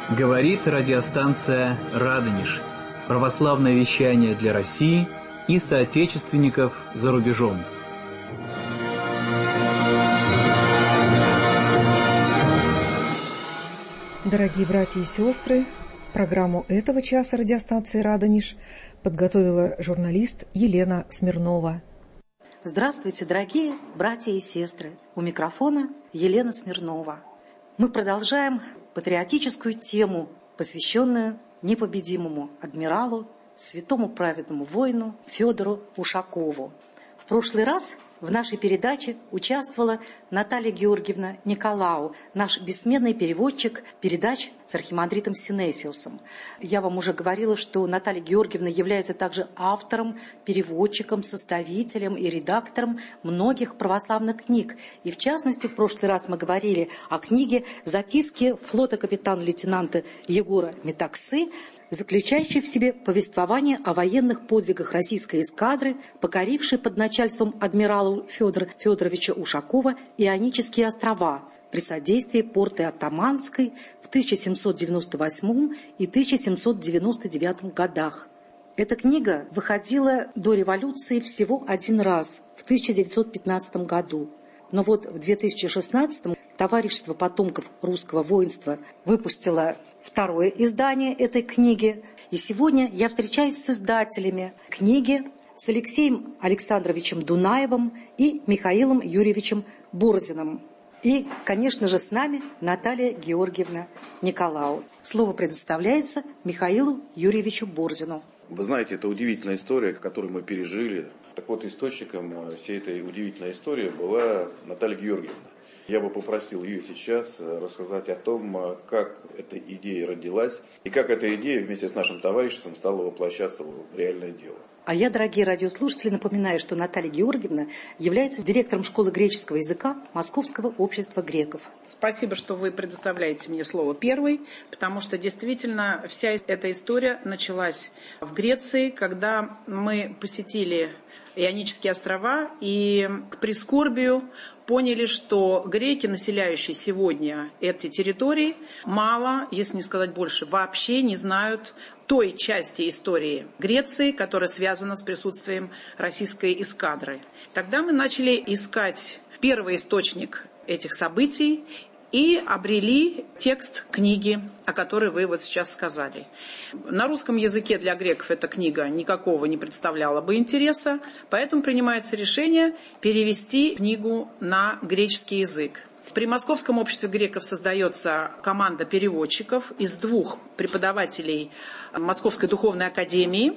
Говорит радиостанция «Радонеж». Православное вещание для России и соотечественников за рубежом. Дорогие братья и сестры, программу этого часа радиостанции «Радонеж» подготовила журналист Елена Смирнова. Здравствуйте, дорогие братья и сестры! У микрофона Елена Смирнова. Мы продолжаем патриотическую тему, посвященную непобедимому адмиралу, святому праведному воину Федору Ушакову. В прошлый раз в нашей передаче участвовала Наталья Георгиевна Николау, наш бессменный переводчик передач с архимандритом Синесиусом. Я вам уже говорила, что Наталья Георгиевна является также автором, переводчиком, составителем и редактором многих православных книг. И в частности, в прошлый раз мы говорили о книге «Записки флота капитана-лейтенанта Егора Метаксы», заключающий в себе повествование о военных подвигах российской эскадры, покорившей под начальством адмирала Федора Федоровича Ушакова Ионические острова при содействии порты Оттаманской в 1798 и 1799 годах. Эта книга выходила до революции всего один раз, в 1915 году. Но вот в 2016 Товарищество потомков русского воинства выпустило второе издание этой книги. И сегодня я встречаюсь с издателями книги, с Алексеем Александровичем Дунаевым и Михаилом Юрьевичем Борзиным. И, конечно же, с нами Наталья Георгиевна Николау. Слово предоставляется Михаилу Юрьевичу Борзину. Вы знаете, это удивительная история, которую мы пережили. Так вот, источником всей этой удивительной истории была Наталья Георгиевна. Я бы попросил ее сейчас рассказать о том, как эта идея родилась и как эта идея вместе с нашим товариществом стала воплощаться в реальное дело. А я, дорогие радиослушатели, напоминаю, что Наталья Георгиевна является директором школы греческого языка Московского общества греков. Спасибо, что вы предоставляете мне слово первой, потому что действительно вся эта история началась в Греции, когда мы посетили Ионические острова и к прискорбию поняли, что греки, населяющие сегодня эти территории, мало, если не сказать больше, вообще не знают той части истории Греции, которая связана с присутствием российской эскадры. Тогда мы начали искать первый источник этих событий и обрели текст книги, о которой вы вот сейчас сказали. На русском языке для греков эта книга никакого не представляла бы интереса, поэтому принимается решение перевести книгу на греческий язык. При Московском обществе греков создается команда переводчиков из 2 преподавателей Московской духовной академии.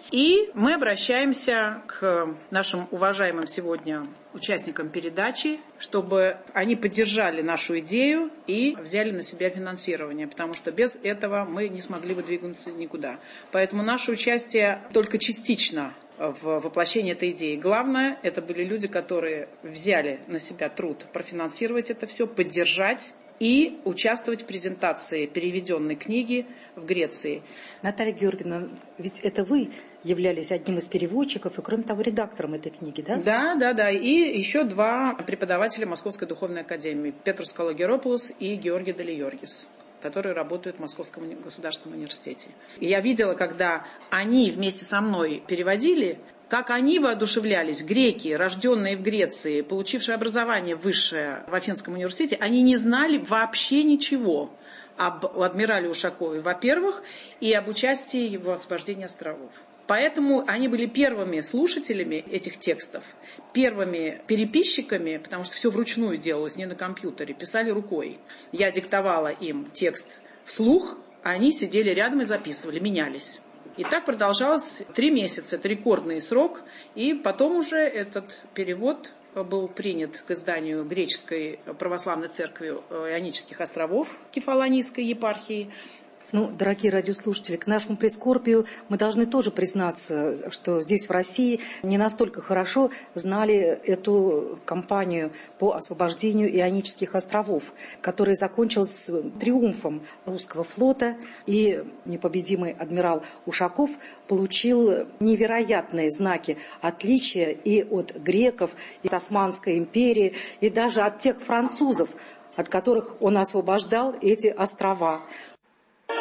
И мы обращаемся к нашим уважаемым сегодня участникам передачи, чтобы они поддержали нашу идею и взяли на себя финансирование, потому что без этого мы не смогли бы двигаться никуда. Поэтому наше участие только частично в воплощении этой идеи. Главное, это были люди, которые взяли на себя труд профинансировать это все, поддержать и участвовать в презентации переведенной книги в Греции. Наталья Георгиевна, ведь это вы являлись одним из переводчиков и, кроме того, редактором этой книги, да? Да. И еще 2 преподавателя Московской духовной академии, Петрос Калогеропулос и Георгий Делиоргис, которые работают в Московском государственном университете. И я видела, когда они вместе со мной переводили, как они воодушевлялись, греки, рожденные в Греции, получившие образование высшее в Афинском университете, они не знали вообще ничего об адмирале Ушакове, во-первых, и об участии в освобождении островов. Поэтому они были первыми слушателями этих текстов, первыми переписчиками, потому что все вручную делалось, не на компьютере, писали рукой. Я диктовала им текст вслух, а они сидели рядом и записывали, менялись. И так продолжалось 3 месяца, это рекордный срок, и потом уже этот перевод был принят к изданию Греческой православной церкви Ионических островов Кефалонийской епархии. Дорогие радиослушатели, к нашему прискорбию мы должны тоже признаться, что здесь в России не настолько хорошо знали эту кампанию по освобождению Ионических островов, которая закончилась триумфом русского флота, и непобедимый адмирал Ушаков получил невероятные знаки отличия и от греков, и от Османской империи, и даже от тех французов, от которых он освобождал эти острова.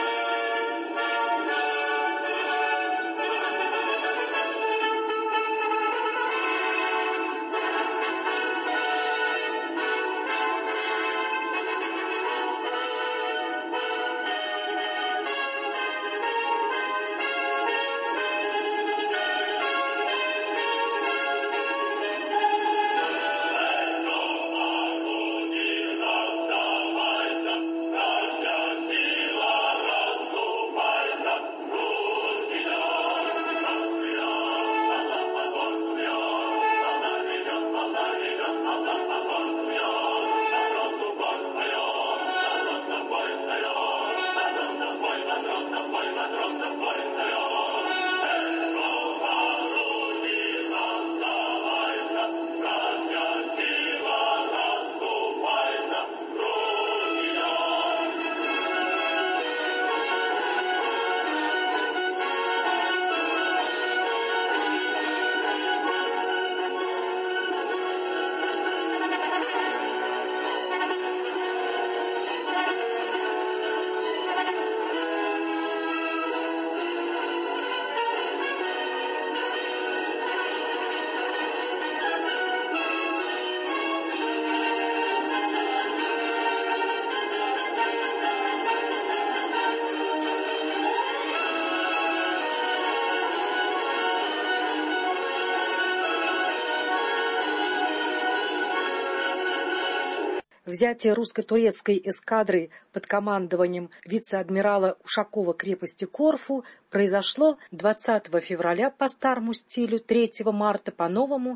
Взятие русско-турецкой эскадры под командованием вице-адмирала Ушакова крепости Корфу произошло 20 февраля по старому стилю, 3 марта по новому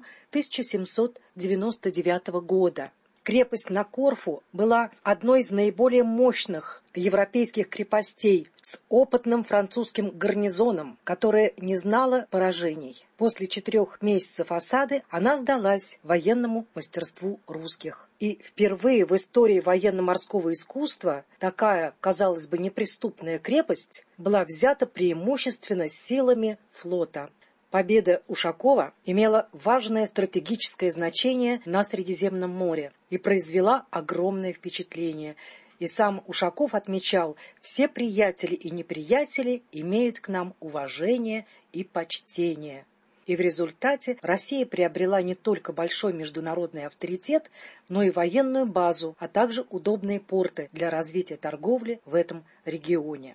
1799 года. Крепость на Корфу была одной из наиболее мощных европейских крепостей с опытным французским гарнизоном, которая не знала поражений. После 4 месяцев осады она сдалась военному мастерству русских. И впервые в истории военно-морского искусства такая, казалось бы, неприступная крепость была взята преимущественно силами флота. Победа Ушакова имела важное стратегическое значение на Средиземном море и произвела огромное впечатление. И сам Ушаков отмечал: все приятели и неприятели имеют к нам уважение и почтение. И в результате Россия приобрела не только большой международный авторитет, но и военную базу, а также удобные порты для развития торговли в этом регионе.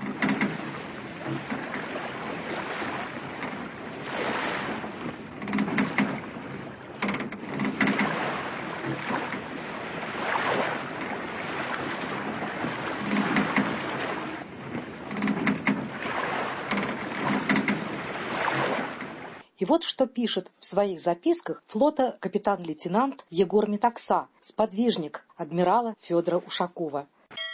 И вот что пишет в своих записках флота капитан-лейтенант Егор Метакса, сподвижник адмирала Федора Ушакова.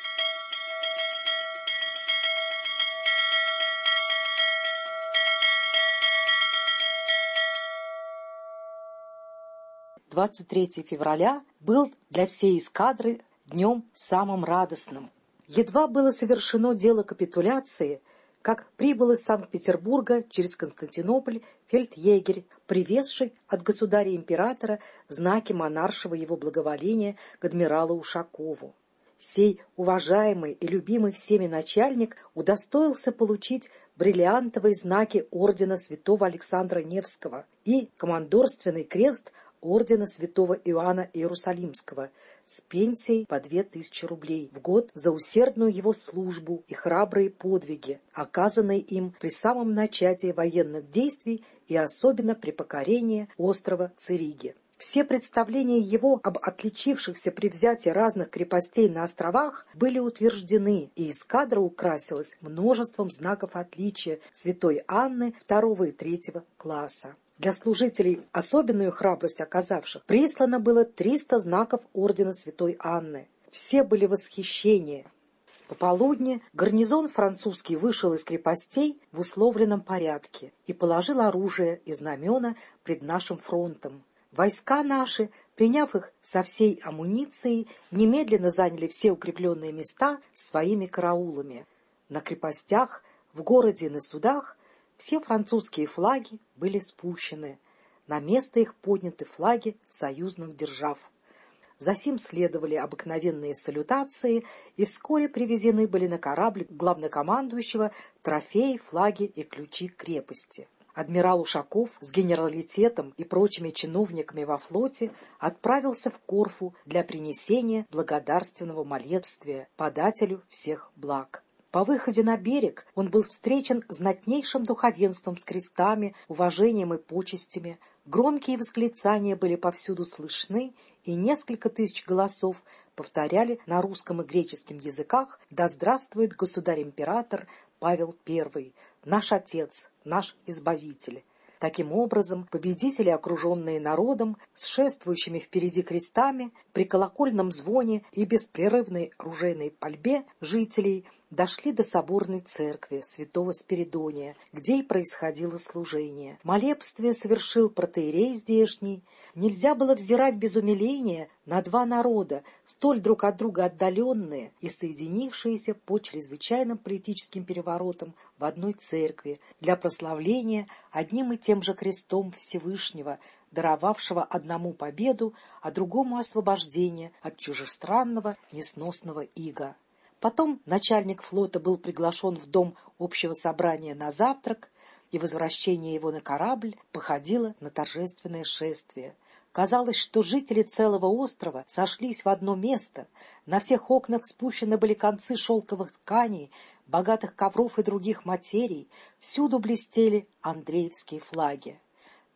«23 февраля был для всей эскадры днем самым радостным. Едва было совершено дело капитуляции, как прибыл из Санкт-Петербурга через Константинополь фельдъегерь, привезший от государя-императора знаки монаршего его благоволения к адмиралу Ушакову. Сей уважаемый и любимый всеми начальник удостоился получить бриллиантовые знаки ордена святого Александра Невского и командорственный крест ордена святого Иоанна Иерусалимского с пенсией по 2000 рублей в год за усердную его службу и храбрые подвиги, оказанные им при самом начатии военных действий и особенно при покорении острова Цериги. Все представления его об отличившихся при взятии разных крепостей на островах были утверждены, и эскадра украсилась множеством знаков отличия святой Анны II и III класса. Для служителей, особенную храбрость оказавших, прислано было 300 знаков ордена святой Анны. Все были в восхищении. Пополудни гарнизон французский вышел из крепостей в условленном порядке и положил оружие и знамена пред нашим фронтом. Войска наши, приняв их со всей амуницией, немедленно заняли все укрепленные места своими караулами. На крепостях, в городе и на судах все французские флаги были спущены, на место их подняты флаги союзных держав. Засим следовали обыкновенные салютации, и вскоре привезены были на корабль главнокомандующего трофеи, флаги и ключи крепости. Адмирал Ушаков с генералитетом и прочими чиновниками во флоте отправился в Корфу для принесения благодарственного молебствия подателю всех благ. По выходе на берег он был встречен знатнейшим духовенством с крестами, уважением и почестями. Громкие восклицания были повсюду слышны, и несколько тысяч голосов повторяли на русском и греческом языках: «Да здравствует государь-император Павел I, наш отец, наш избавитель». Таким образом, победители, окруженные народом, с шествующими впереди крестами, при колокольном звоне и беспрерывной ружейной пальбе жителей, дошли до соборной церкви святого Спиридония, где и происходило служение. Молебствие совершил протоиерей здешний. Нельзя было взирать без умиления на два народа, столь друг от друга отдаленные и соединившиеся по чрезвычайным политическим переворотам в одной церкви для прославления одним и тем же крестом Всевышнего, даровавшего одному победу, а другому освобождение от чужестранного несносного ига. Потом начальник флота был приглашен в дом общего собрания на завтрак, и возвращение его на корабль походило на торжественное шествие. Казалось, что жители целого острова сошлись в одно место, на всех окнах спущены были концы шелковых тканей, богатых ковров и других материй, всюду блестели андреевские флаги.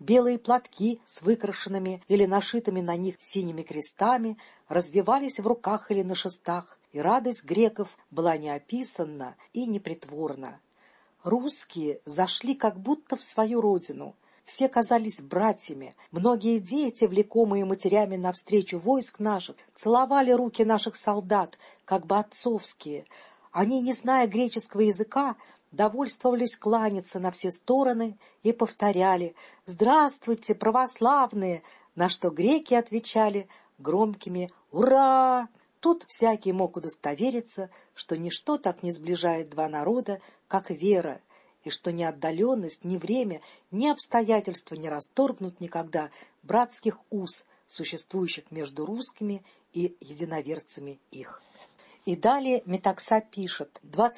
белые платки с выкрашенными или нашитыми на них синими крестами развевались в руках или на шестах, и радость греков была неописанна и непритворна. Русские зашли как будто в свою родину. Все казались братьями. Многие дети, влекомые матерями навстречу войск наших, целовали руки наших солдат, как бы отцовские. Они, не зная греческого языка, довольствовались кланяться на все стороны и повторяли «Здравствуйте, православные!», на что греки отвечали громкими «Ура!». Тут всякий мог удостовериться, что ничто так не сближает два народа, как вера, и что ни отдаленность, ни время, ни обстоятельства не расторгнут никогда братских уз, существующих между русскими и единоверцами их. И далее Метакса пишет: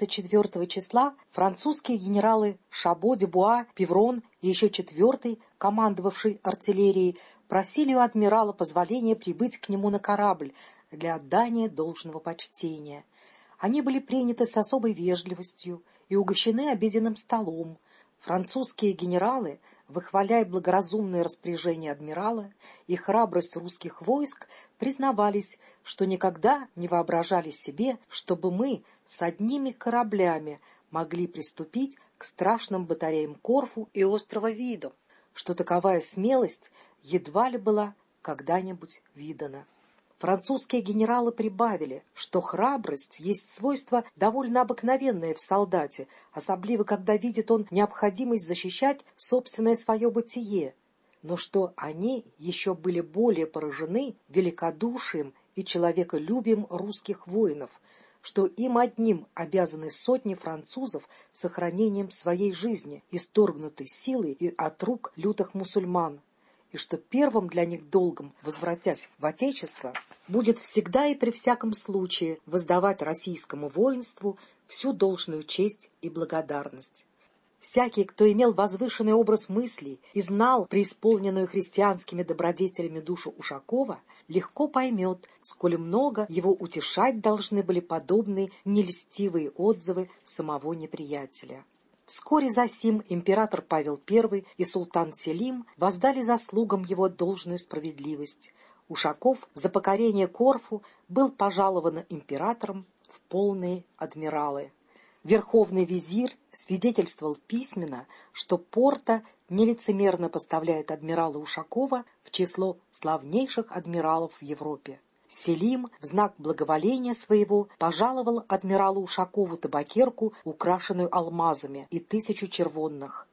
24 числа французские генералы Шабо, Дюбуа, Певрон и еще 4-й, командовавший артиллерией, просили у адмирала позволения прибыть к нему на корабль для отдания должного почтения. Они были приняты с особой вежливостью и угощены обеденным столом. Французские генералы, выхваляя благоразумное распоряжение адмирала и храбрость русских войск, признавались, что никогда не воображали себе, чтобы мы с одними кораблями могли приступить к страшным батареям Корфу и острова Видо, что таковая смелость едва ли была когда-нибудь видана. Французские генералы прибавили, что храбрость есть свойство довольно обыкновенное в солдате, особливо когда видит он необходимость защищать собственное свое бытие, но что они еще были более поражены великодушием и человеколюбием русских воинов, что им одним обязаны сотни французов сохранением своей жизни, исторгнутой силой и от рук лютых мусульман, и что первым для них долгом, возвратясь в Отечество, будет всегда и при всяком случае воздавать российскому воинству всю должную честь и благодарность. Всякий, кто имел возвышенный образ мыслей и знал преисполненную христианскими добродетелями душу Ушакова, легко поймет, сколь много его утешать должны были подобные нельстивые отзывы самого неприятеля. Вскоре засим император Павел I и султан Селим воздали заслугам его должную справедливость. Ушаков за покорение Корфу был пожалован императором в полные адмиралы. Верховный визирь свидетельствовал письменно, что Порта нелицемерно поставляет адмирала Ушакова в число славнейших адмиралов в Европе. Селим в знак благоволения своего пожаловал адмиралу Ушакову табакерку, украшенную алмазами, и 1000 червонных.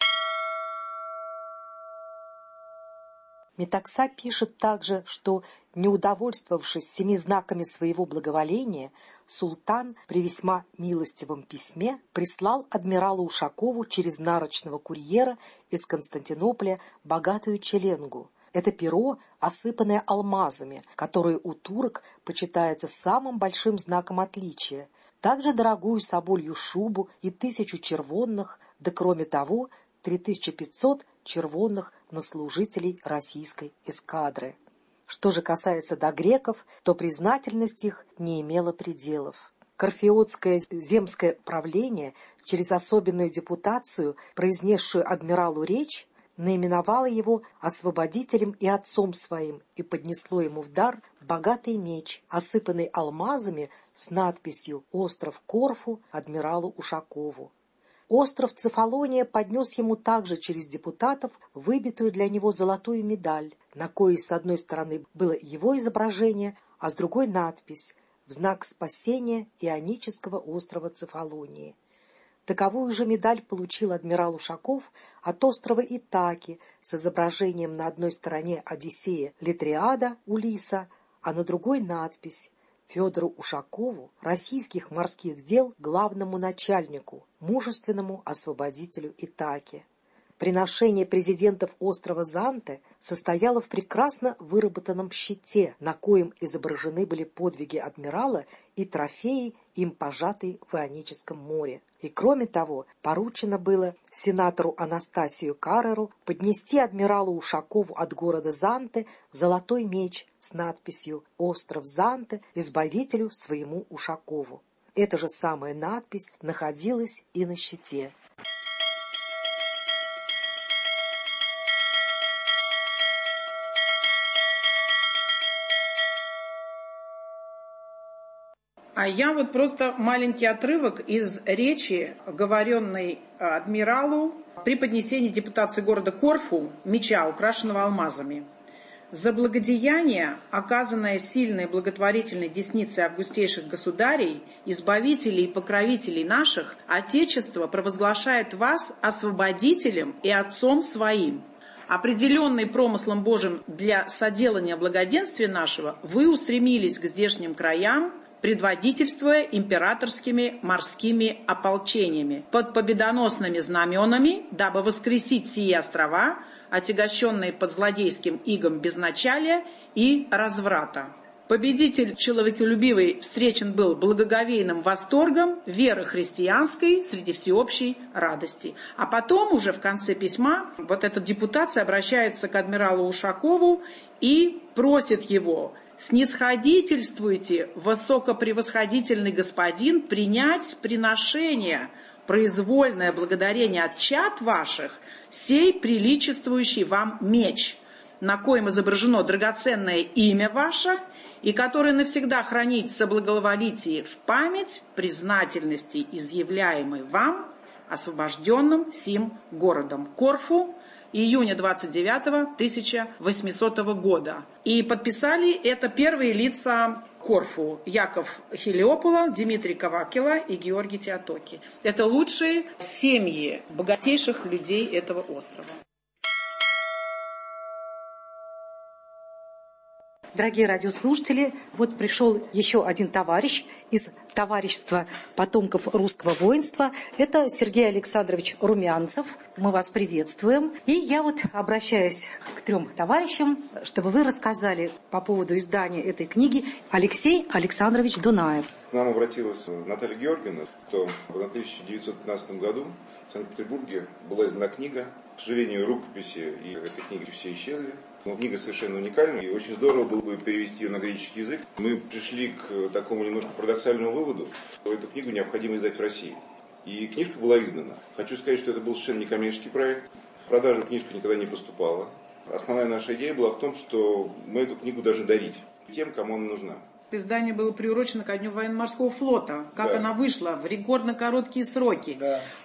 Метакса пишет также, что, не удовольствовавшись 7 знаками своего благоволения, султан при весьма милостивом письме прислал адмиралу Ушакову через нарочного курьера из Константинополя богатую челенгу. Это перо, осыпанное алмазами, которое у турок почитается самым большим знаком отличия, также дорогую соболью шубу и 1000 червонных, да кроме того 3500 червонных на служителей российской эскадры. Что же касается до греков, то признательность их не имела пределов. Корфеотское земское правление через особенную депутацию, произнесшую адмиралу речь, наименовало его освободителем и отцом своим и поднесло ему в дар богатый меч, осыпанный алмазами с надписью «Остров Корфу адмиралу Ушакову». Остров Цефалония поднес ему также через депутатов выбитую для него золотую медаль, на коей с одной стороны было его изображение, а с другой надпись «В знак спасения Ионического острова Цефалонии». Таковую же медаль получил адмирал Ушаков от острова Итаки с изображением на одной стороне Одиссея Литриада Улиса, а на другой надпись «Федору Ушакову, российских морских дел главному начальнику, мужественному освободителю Итаки». Приношение президентов острова Занте состояло в прекрасно выработанном щите, на коем изображены были подвиги адмирала и трофеи, им пожатые в Ионическом море. И кроме того, поручено было сенатору Анастасию Карреру поднести адмиралу Ушакову от города Занте золотой меч с надписью «Остров Занте, избавителю своему Ушакову». Эта же самая надпись находилась и на щите. А я вот просто маленький отрывок из речи, говоренной адмиралу при поднесении депутации города Корфу меча, украшенного алмазами. «За благодеяние, оказанное сильной благотворительной десницей августейших государей, избавителей и покровителей наших, Отечество провозглашает вас освободителем и отцом своим. Определенный промыслом Божьим для соделания благоденствия нашего, вы устремились к здешним краям, предводительствуя императорскими морскими ополчениями под победоносными знаменами, дабы воскресить сие острова, отягощенные под злодейским игом безначалия и разврата. Победитель человеколюбивый встречен был благоговейным восторгом веры христианской среди всеобщей радости». А потом уже в конце письма вот эта депутация обращается к адмиралу Ушакову и просит его: «Снисходительствуйте, высокопревосходительный господин, принять приношение, произвольное благодарение от чад ваших, сей приличествующий вам меч, на коем изображено драгоценное имя ваше, и который навсегда хранить в соблаговолитии в память признательности, изъявляемой вам, освобожденным сим городом Корфу, июня 29 1800 года». И подписали это первые лица Корфу: Яков Хелиопола, Дмитрий Кавакила и Георгий Теотоки. Это лучшие семьи богатейших людей этого острова. Дорогие радиослушатели, вот пришел еще один товарищ из товарищества потомков русского воинства. Это Сергей Александрович Румянцев. Мы вас приветствуем. И я вот обращаюсь к 3 товарищам, чтобы вы рассказали по поводу издания этой книги. Алексей Александрович Дунаев. К нам обратилась Наталья Георгиевна, что в 1915 году в Санкт-Петербурге была издана книга. К сожалению, рукописи и этой книги все исчезли. Но книга совершенно уникальная, и очень здорово было бы перевести ее на греческий язык. Мы пришли к такому немножко парадоксальному выводу, что эту книгу необходимо издать в России. И книжка была издана. Хочу сказать, что это был совершенно некоммерческий проект. В продажу книжка никогда не поступала. Основная наша идея была в том, что мы эту книгу должны дарить тем, кому она нужна. Издание было приурочено ко Дню военно-морского флота. Как она вышла в рекордно короткие сроки.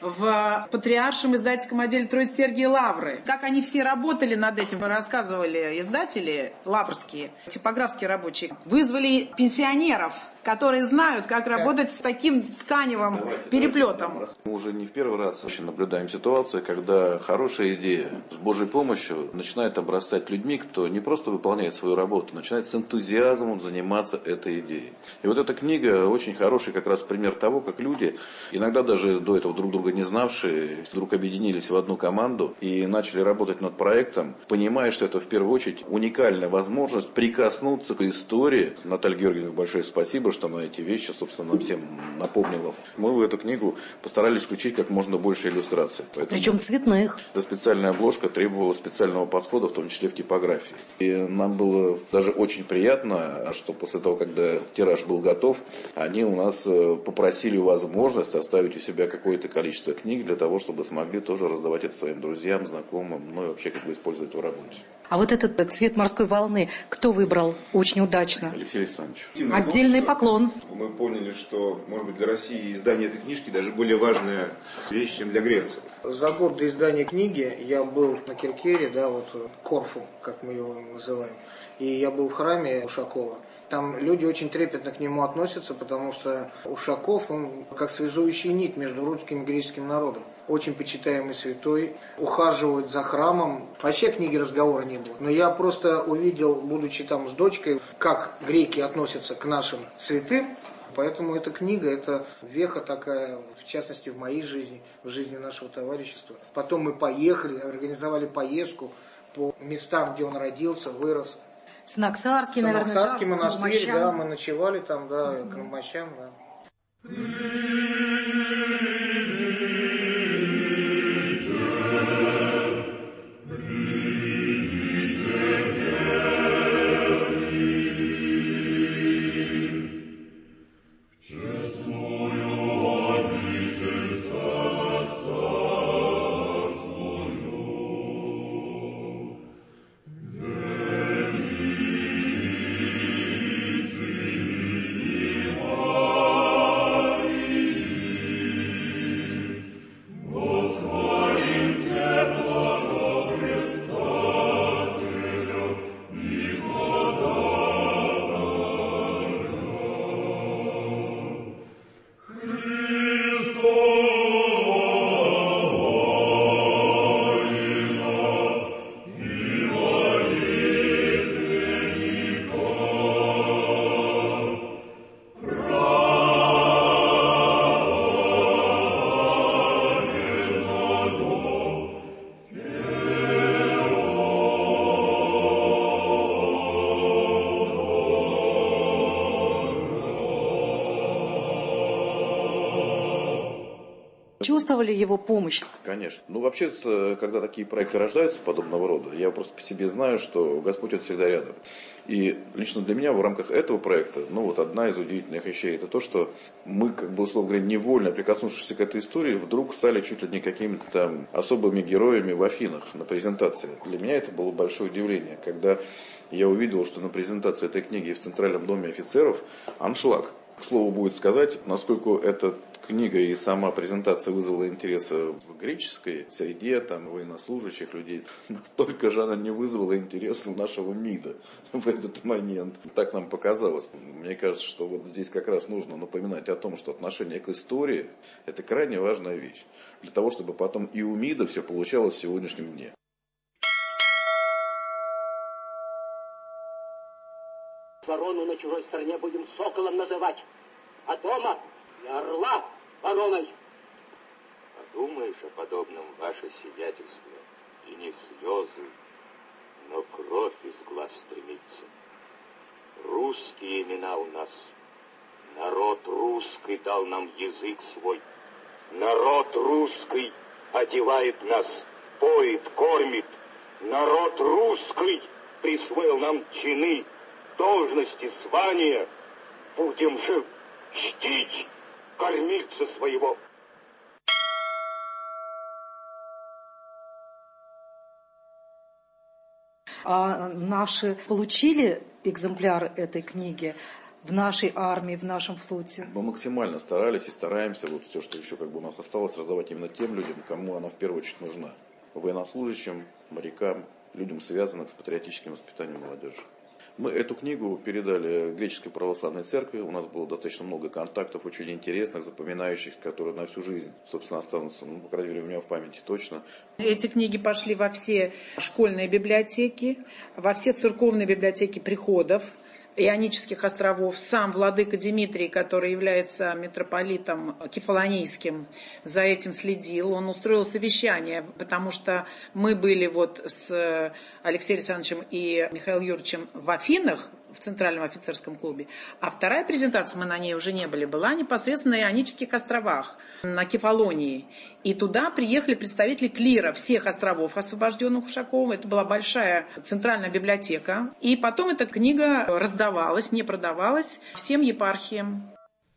В патриаршем издательском отделе Троицы-Сергией Лавры. Как они все работали над этим, рассказывали издатели лаврские, типографские рабочие. Вызвали пенсионеров, которые знают, как работать с таким тканевым переплетом. Мы уже не в первый раз наблюдаем ситуацию, когда хорошая идея с Божьей помощью начинает обрастать людьми, кто не просто выполняет свою работу, начинает с энтузиазмом заниматься этой идеей. И вот эта книга очень хороший как раз пример того, как люди, иногда даже до этого друг друга не знавшие, вдруг объединились в одну команду и начали работать над проектом, понимая, что это в первую очередь уникальная возможность прикоснуться к истории. Наталье Георгиевне большое спасибо, что она эти вещи, собственно, нам всем напомнила. Мы в эту книгу постарались включить как можно больше иллюстраций. Причем цветных. Эта специальная обложка требовала специального подхода, в том числе в типографии. И нам было даже очень приятно, что после того, когда тираж был готов, они у нас попросили возможность оставить у себя какое-то количество книг для того, чтобы смогли тоже раздавать это своим друзьям, знакомым, ну и вообще как бы использовать в работе. А вот этот цвет морской волны кто выбрал очень удачно? Алексей Александрович. Отдельный поклон. Мы поняли, что, может быть, для России издание этой книжки даже более важная вещь, чем для Греции. За год до издания книги я был на Киркере, Корфу, как мы его называем, и я был в храме Ушакова. Там люди очень трепетно к нему относятся, потому что Ушаков, он как связующая нить между русским и греческим народом. Очень почитаемый святой, ухаживает за храмом. Вообще книги разговора не было. Но я просто увидел, будучи там с дочкой, как греки относятся к нашим святым. Поэтому эта книга, это веха такая, в частности, в моей жизни, в жизни нашего товарищества. Потом мы поехали, организовали поездку по местам, где он родился, вырос. Санаксарский, наверное. Санаксарский монастырь, мы ночевали там, к мощам, Oh чувствовали его помощь? Конечно. Вообще, когда такие проекты рождаются подобного рода, я просто по себе знаю, что Господь он всегда рядом. И лично для меня в рамках этого проекта, одна из удивительных вещей, это то, что мы, условно говоря, невольно прикоснувшись к этой истории, вдруг стали чуть ли не какими-то там особыми героями в Афинах на презентации. Для меня это было большое удивление, когда я увидел, что на презентации этой книги в Центральном доме офицеров аншлаг. К слову, будет сказать, насколько эта книга и сама презентация вызвала интерес в греческой среде, военнослужащих людей. Настолько же она не вызвала интерес у нашего МИДа в этот момент. Так нам показалось. Мне кажется, что здесь как раз нужно напоминать о том, что отношение к истории – это крайне важная вещь. Для того, чтобы потом и у МИДа все получалось в сегодняшнем дне. Ворону на чужой стороне будем соколом называть, а дома и орла вороной. Подумаешь о подобном, ваше сиятельство, и не слезы, но кровь из глаз стремится. Русские имена у нас. Народ русский дал нам язык свой. Народ русский одевает нас, поет, кормит. Народ русский присвоил нам чины, должности, звания. Будем же чтить кормильца своего. А наши получили экземпляр этой книги в нашей армии, в нашем флоте? Мы максимально старались и стараемся все, что еще у нас осталось, раздавать именно тем людям, кому она в первую очередь нужна. Военнослужащим, морякам, людям, связанных с патриотическим воспитанием молодежи. Мы эту книгу передали Греческой православной церкви. У нас было достаточно много контактов, очень интересных, запоминающихся, которые на всю жизнь, собственно, останутся, по крайней мере, у меня в памяти точно. Эти книги пошли во все школьные библиотеки, во все церковные библиотеки приходов Ионических островов. Сам владыка Димитрий, который является митрополитом кефалонийским, за этим следил. Он устроил совещание, потому что мы были с Алексеем Александровичем и Михаилом Юрьевичем в Афинах, в Центральном офицерском клубе. А вторая презентация, мы на ней уже не были, была непосредственно на Ионических островах, на Кефалонии. И туда приехали представители клира всех островов, освобожденных Ушаковым. Это была большая центральная библиотека. И потом эта книга раздавалась, не продавалась всем епархиям.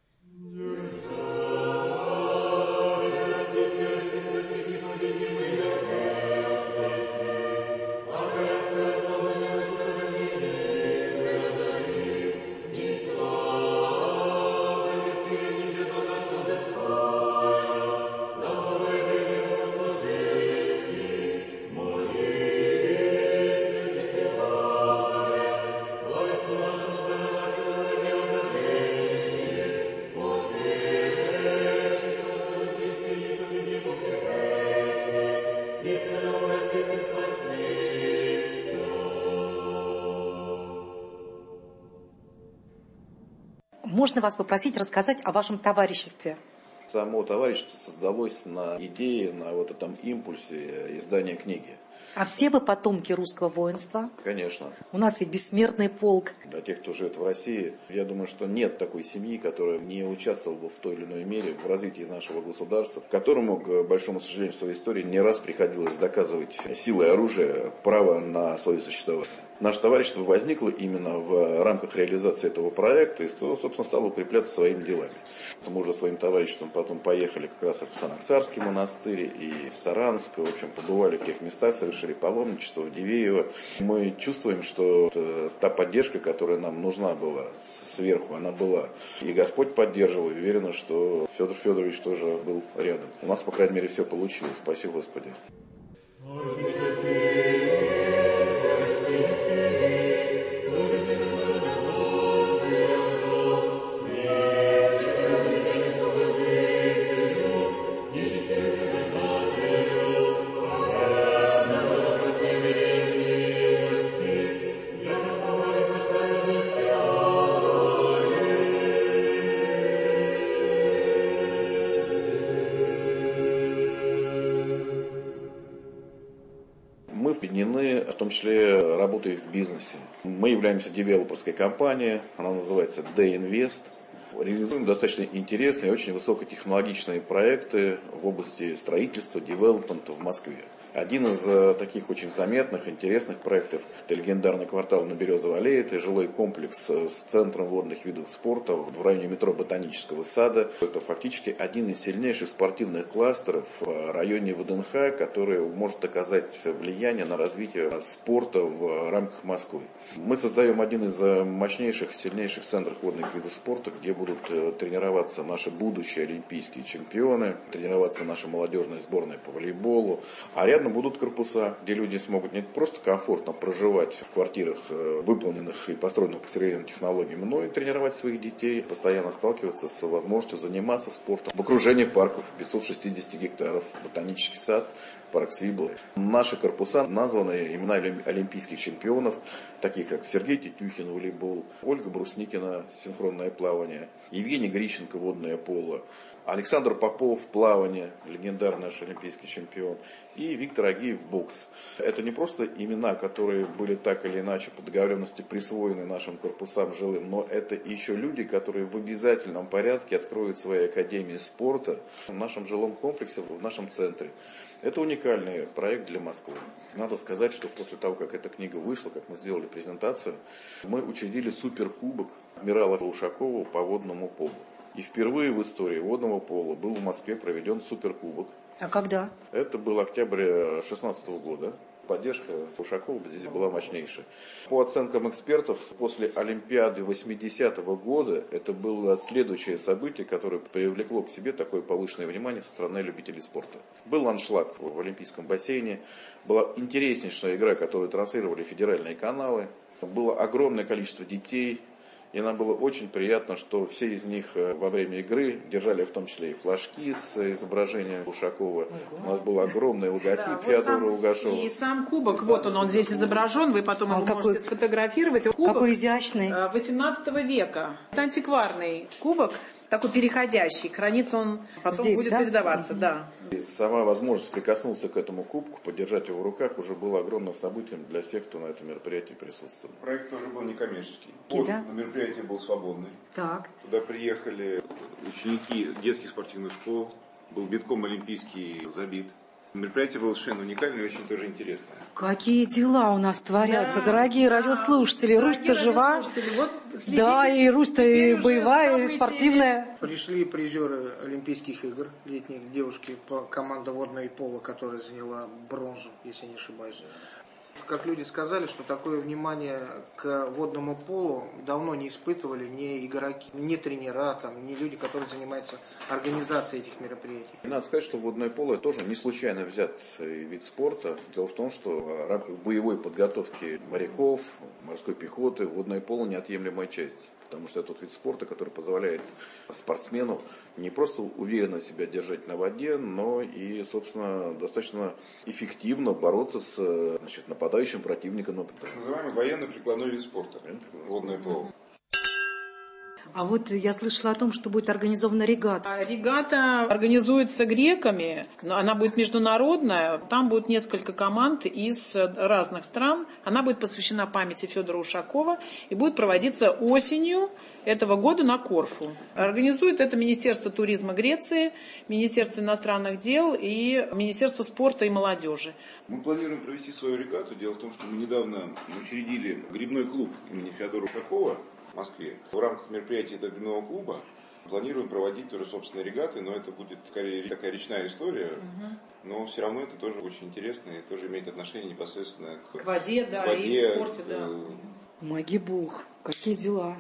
Можно вас попросить рассказать о вашем товариществе? Само товарищество создалось на идее, на этом импульсе издания книги. А все вы потомки русского воинства? Конечно. У нас ведь бессмертный полк. Для тех, кто живет в России, я думаю, что нет такой семьи, которая не участвовала бы в той или иной мере в развитии нашего государства, которому, к большому сожалению, в своей истории не раз приходилось доказывать силой оружия право на свое существование. Наше товарищество возникло именно в рамках реализации этого проекта и, собственно, стало укрепляться своими делами. Мы уже своим товариществом потом поехали как раз в Санаксарский монастырь и в Саранск. В общем, побывали в тех местах, совершили паломничество в Дивеево. Мы чувствуем, что та поддержка, которая нам нужна была сверху, она была. И Господь поддерживал, и уверен, что Федор Федорович тоже был рядом. У нас, по крайней мере, все получилось. Спасибо, Господи. В том числе работая в бизнесе. Мы являемся девелоперской компанией, она называется D-Invest. реализуем достаточно интересные, очень высокотехнологичные проекты в области строительства, девелопмента в Москве. Один из таких очень заметных, интересных проектов – это легендарный квартал на Березовой аллее. Это жилой комплекс с центром водных видов спорта в районе метро Ботанического сада. Это фактически один из сильнейших спортивных кластеров в районе ВДНХ, который может оказать влияние на развитие спорта в рамках Москвы. Мы создаем один из мощнейших, сильнейших центров водных видов спорта, где будут тренироваться наши будущие олимпийские чемпионы, тренироваться наша молодежная сборная по волейболу. А рядом будут корпуса, где люди смогут не просто комфортно проживать в квартирах, выполненных и построенных по современным технологиям, но и тренировать своих детей, постоянно сталкиваться с возможностью заниматься спортом в окружении парков, 560 гектаров, ботанический сад, парк Свибла. Наши корпуса названы именами олимпийских чемпионов, таких как Сергей Тетюхин, волейбол, Ольга Брусникина, синхронное плавание, Евгений Грищенко, водное поло, Александр Попов, плавание, легендарный наш олимпийский чемпион, и Виктор Агиев, бокс. Это не просто имена, которые были так или иначе по договоренности присвоены нашим корпусам жилым, но это еще люди, которые в обязательном порядке откроют свои академии спорта в нашем жилом комплексе, в нашем центре. Это уникальный проект для Москвы. Надо сказать, что после того, как эта книга вышла, как мы сделали презентацию, мы учредили суперкубок адмирала Ушакова по водному полу. И впервые в истории водного пола был в Москве проведен суперкубок. А когда? Это был октябрь 2016 года. Поддержка Ушакова здесь была мощнейшая. По оценкам экспертов, после Олимпиады 80-го года это было следующее событие, которое привлекло к себе такое повышенное внимание со стороны любителей спорта. Был аншлаг в Олимпийском бассейне, была интереснейшая игра, которую транслировали федеральные каналы, было огромное количество детей. И нам было очень приятно, что все из них во время игры держали в том числе и флажки с изображением Ушакова. У нас был огромный логотип Феодора Угашова. И сам кубок, вот он здесь изображен, вы потом его можете сфотографировать. Кубок какой изящный. 18 века. Это антикварный кубок, такой переходящий. Хранится он, потом здесь, будет передаваться. Да. И сама возможность прикоснуться к этому кубку, подержать его в руках, уже было огромным событием для всех, кто на этом мероприятии присутствовал. Проект тоже был некоммерческий. Вход на мероприятие был свободный. Так. Туда приехали ученики детских спортивных школ. Был битком олимпийский забит. Мероприятие было совершенно уникальное и очень тоже интересное. Какие дела у нас творятся, дорогие радиослушатели. Русь-то жива. Вот да, и Русь-то и боевая, и спортивная. Пришли призеры Олимпийских игр, летних девушки, команда водное поло, которая заняла бронзу, если не ошибаюсь. Как люди сказали, что такое внимание к водному полу давно не испытывали ни игроки, ни тренера, ни люди, которые занимаются организацией этих мероприятий. Надо сказать, что водное поло тоже не случайно взят вид спорта. Дело в том, что в рамках боевой подготовки моряков, морской пехоты, водное поло неотъемлемая часть. Потому что это тот вид спорта, который позволяет спортсмену не просто уверенно себя держать на воде, но и, собственно, достаточно эффективно бороться с нападающим противником. Так называемый военно-прикладной вид спорта, водное поло. А вот я слышала о том, что будет организована регата. Регата организуется греками, она будет международная, там будет несколько команд из разных стран. Она будет посвящена памяти Федора Ушакова и будет проводиться осенью этого года на Корфу. Организует это Министерство туризма Греции, Министерство иностранных дел и Министерство спорта и молодежи. Мы планируем провести свою регату. Дело в том, что мы недавно учредили гребной клуб имени Феодора Ушакова в Москве. В рамках мероприятия этого гребного клуба планируем проводить тоже собственные регаты, но это будет скорее такая речная история, но все равно это тоже очень интересно и тоже имеет отношение непосредственно к воде, да, воде, и в спорте, да. Маги Бог, какие дела.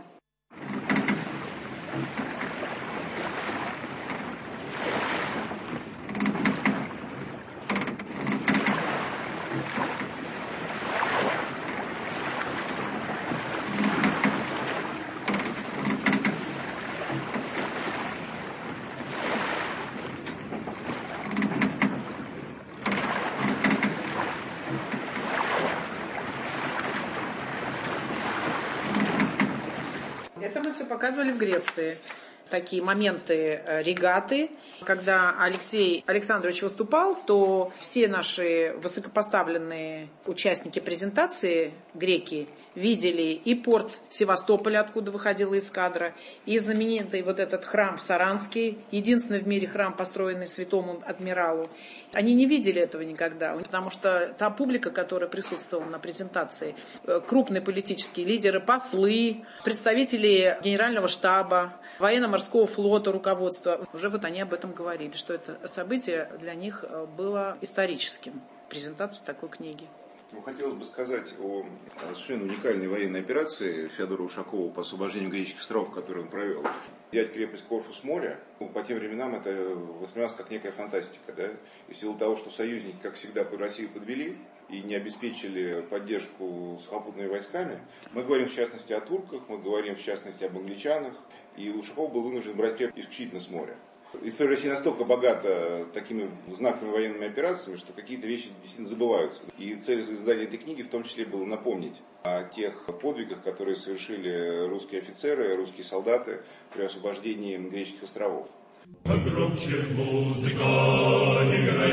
Это мы все показывали в Греции. такие моменты регаты. Когда Алексей Александрович выступал, то все наши высокопоставленные участники презентации, греки, видели и порт Севастополя, откуда выходила эскадра, и знаменитый вот этот храм Саранский, единственный в мире храм, построенный святому адмиралу. Они не видели этого никогда, потому что та публика, которая присутствовала на презентации, крупные политические лидеры, послы, представители генерального штаба, военно-морского флота, руководства, уже вот они об этом говорили, что это событие для них было историческим, презентация такой книги. Хотелось бы сказать о совершенно уникальной военной операции Федора Ушакова по освобождению греческих островов, которую он провел. Взять крепость Корфу с моря, по тем временам это воспринималось как некая фантастика. Да? И в силу того, что союзники, как всегда, Россию подвели и не обеспечили поддержку сухопутными войсками, мы говорим в частности о турках, мы говорим в частности об англичанах, и Ушаков был вынужден брать крепость исключительно с моря. История России настолько богата такими знаковыми военными операциями, что какие-то вещи действительно забываются. И цель издания этой книги в том числе было напомнить о тех подвигах, которые совершили русские офицеры, русские солдаты при освобождении греческих островов. Погромче музыка, играй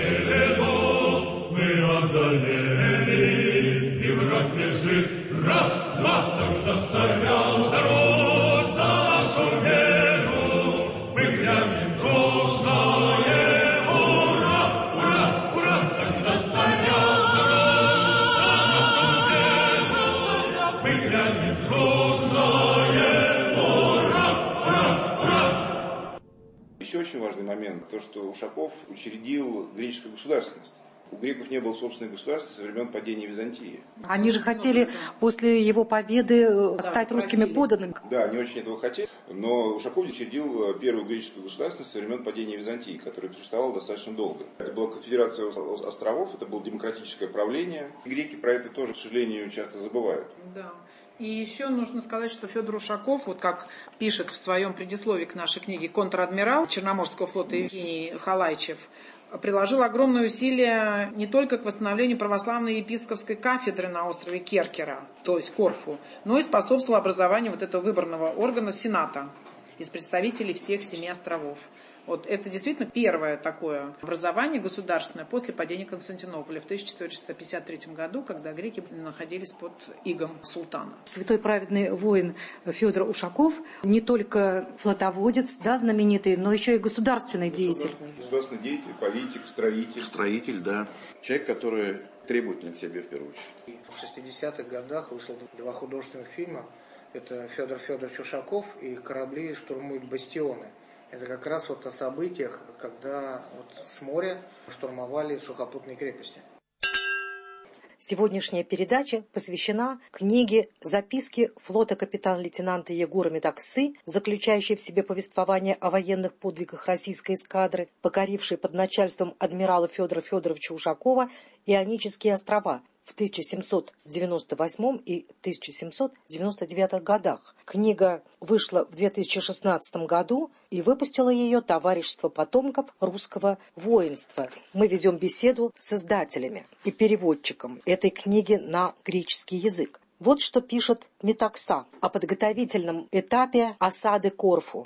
победу, мы одолели, и враг лежит. Раз, два, так за царя, за Русь, за нашу веру, мы грянем дружное, ура, ура, ура, так за царя, за нашу веру, мы грянем дружное, ура, ура, ура. Еще очень важный момент, то, что Ушаков учредил греческую государственность. У греков не было собственной государства со времен падения Византии. Они же хотели после его победы стать русскими подданными. Да, они очень этого хотели, но Ушаков учредил первую греческую государственность со времен падения Византии, которая существовала достаточно долго. Это была конфедерация островов, это было демократическое правление. Греки про это тоже, к сожалению, часто забывают. Да. И еще нужно сказать, что Федор Ушаков, вот как пишет в своем предисловии к нашей книге контр-адмирал Черноморского флота Евгений Халайчев, приложил огромные усилия не только к восстановлению православной епископской кафедры на острове Керкера, то есть Корфу, но и способствовал образованию вот этого выборного органа Сената из представителей всех 7 островов. Вот это действительно первое такое образование государственное после падения Константинополя в 1453 году, когда греки находились под игом султана. Святой праведный воин Федор Ушаков не только флотоводец, да, знаменитый, но еще и государственный деятель. Государственный деятель, политик, строитель. Строитель, да. Человек, который требователен к себе в первую очередь. В 60-х годах вышло 2 художественных фильма. Это Федор Федорович Ушаков и «Корабли штурмуют бастионы». Это как раз вот о событиях, когда вот с моря штурмовали сухопутные крепости. Сегодняшняя передача посвящена книге «Записки флота капитан-лейтенанта Егора Медоксы», заключающей в себе повествование о военных подвигах российской эскадры, покорившей под начальством адмирала Федора Федоровича Ушакова Ионические острова в 1798 и 1799 годах. Книга вышла в 2016 году и выпустило ее Товарищество потомков русского воинства. Мы ведем беседу с издателями и переводчиком этой книги на греческий язык. Вот что пишет Метакса о подготовительном этапе осады Корфу.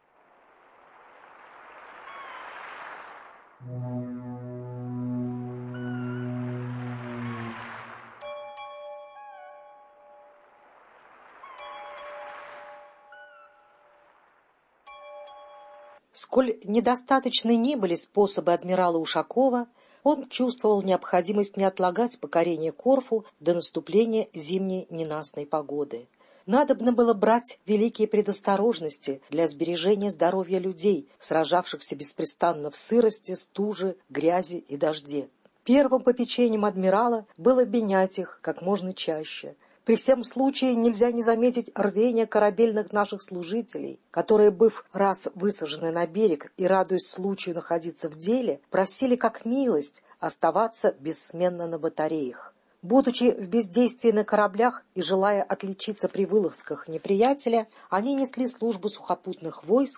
Сколь недостаточны ни были способы адмирала Ушакова, он чувствовал необходимость не отлагать покорение Корфу до наступления зимней ненастной погоды. Надобно было брать великие предосторожности для сбережения здоровья людей, сражавшихся беспрестанно в сырости, стуже, грязи и дожде. Первым попечением адмирала было обменять их как можно чаще. При всем случае нельзя не заметить рвения корабельных наших служителей, которые, быв раз высажены на берег и радуясь случаю находиться в деле, просили как милость оставаться бессменно на батареях. Будучи в бездействии на кораблях и желая отличиться при вылазках неприятеля, они несли службу сухопутных войск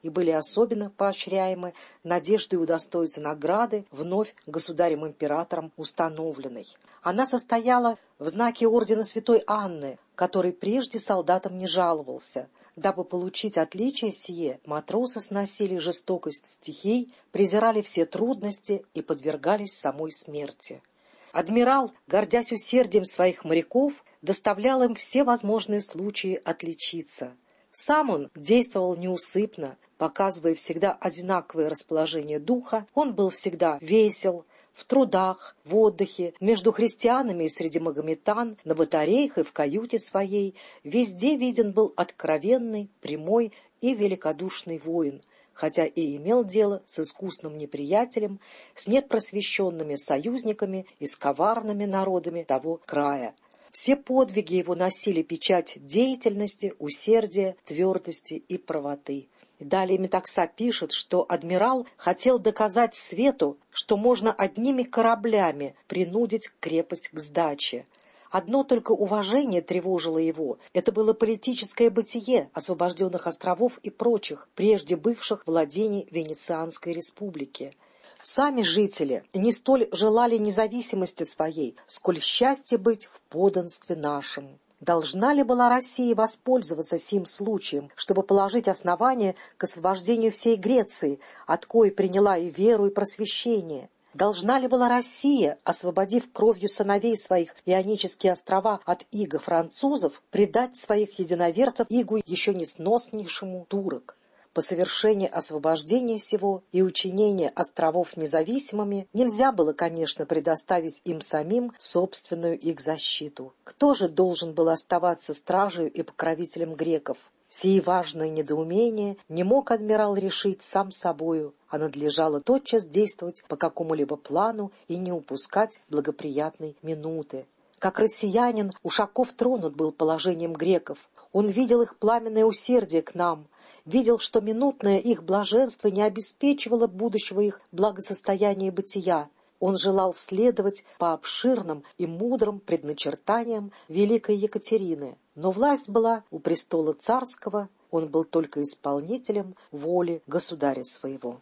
и были особенно поощряемы надеждой удостоиться награды, вновь государем-императором установленной. Она состояла в знаке ордена святой Анны, который прежде солдатам не жаловался. Дабы получить отличие сие, матросы сносили жестокость стихий, презирали все трудности и подвергались самой смерти. Адмирал, гордясь усердием своих моряков, доставлял им все возможные случаи отличиться. Сам он действовал неусыпно, показывая всегда одинаковое расположение духа. Он был всегда весел, в трудах, в отдыхе, между христианами и среди магометан, на батареях и в каюте своей. Везде виден был откровенный, прямой и великодушный воин, хотя и имел дело с искусным неприятелем, с непросвещенными союзниками и с коварными народами того края. Все подвиги его носили печать деятельности, усердия, твердости и правоты. И далее Метакса пишет, что адмирал хотел доказать свету, что можно одними кораблями принудить крепость к сдаче. Одно только уважение тревожило его. Это было политическое бытие освобожденных островов и прочих, прежде бывших владений Венецианской республики. Сами жители не столь желали независимости своей, сколь счастье быть в подданстве нашем. Должна ли была Россия воспользоваться сим случаем, чтобы положить основание к освобождению всей Греции, от коей приняла и веру, и просвещение? Должна ли была Россия, освободив кровью сыновей своих Ионические острова от иго французов, предать своих единоверцев игу еще несноснейшему турок? По совершении освобождения сего и учинения островов независимыми нельзя было, конечно, предоставить им самим собственную их защиту. Кто же должен был оставаться стражей и покровителем греков? Сие важное недоумение не мог адмирал решить сам собою, а надлежало тотчас действовать по какому-либо плану и не упускать благоприятной минуты. Как россиянин, Ушаков тронут был положением греков. Он видел их пламенное усердие к нам, видел, что минутное их блаженство не обеспечивало будущего их благосостояния и бытия. Он желал следовать по обширным и мудрым предначертаниям великой Екатерины. Но власть была у престола царского, он был только исполнителем воли государя своего.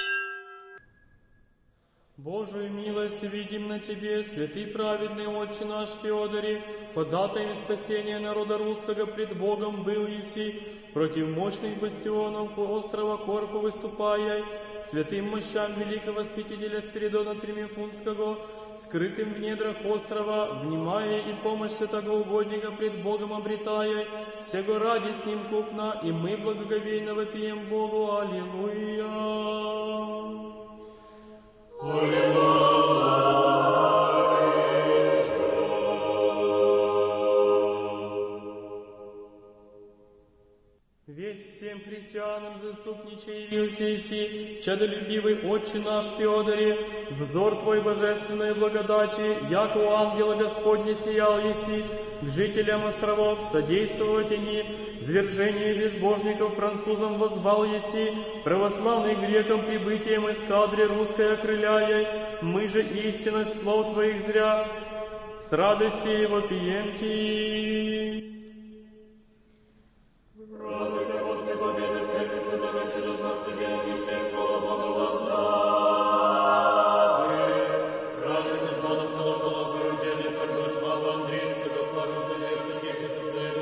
Божию милость видим на Тебе, святый праведный Отче наш Феодоре, ходатаем спасения народа русского пред Богом был еси, против мощных бастионов острова Корфу выступая, святым мощам великого святителя Спиридона Тримифунского, скрытым в недрах острова, внимая и помощь святого угодника пред Богом обретая, всего ради с ним купно, и мы благоговейно вопием Богу. Аллилуйя! Весь всем христианам заступничай явился еси, чадолюбивый Отче наш Феодоре, взор Твой божественной благодати, яко у ангела Господня сиял еси, к жителям островов содействовать они, звержению безбожников французам возвал еси, православных грекам прибытием эскадры русской окрыляя, мы же истинность слов Твоих зря, с радостью его пиемте. Радуйся, Господи, победы в церкви святого чудотворца, верни всех, хвала Бога воздавы. Радуйся, звоном колоколов, поручения под Господа Андреевского, пламя доверх, отечества своего